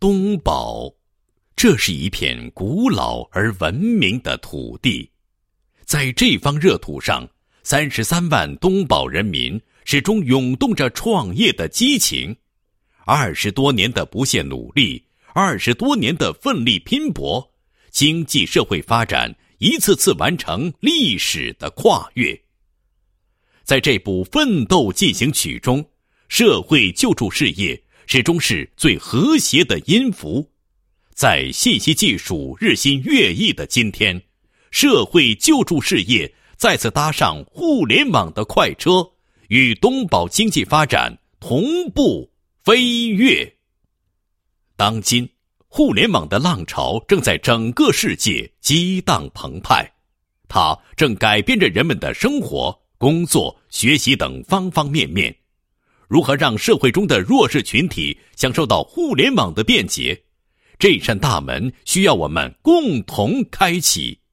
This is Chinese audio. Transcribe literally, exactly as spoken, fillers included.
东宝，这是一片古老而文明的土地。在这方热土上，三十三万东宝人民始终涌动着创业的激情。二十多年的不懈努力，二十多年的奋力拼搏，经济社会发展一次次完成历史的跨越。在这部奋斗进行曲中，社会救助事业始终是最和谐的音符。在信息技术日新月异的今天，社会救助事业再次搭上互联网的快车，与东宝经济发展同步飞跃。当今，互联网的浪潮正在整个世界激荡澎湃，它正改变着人们的生活、工作、学习等方方面面。如何让社会中的弱势群体享受到互联网的便捷？这扇大门需要我们共同开启。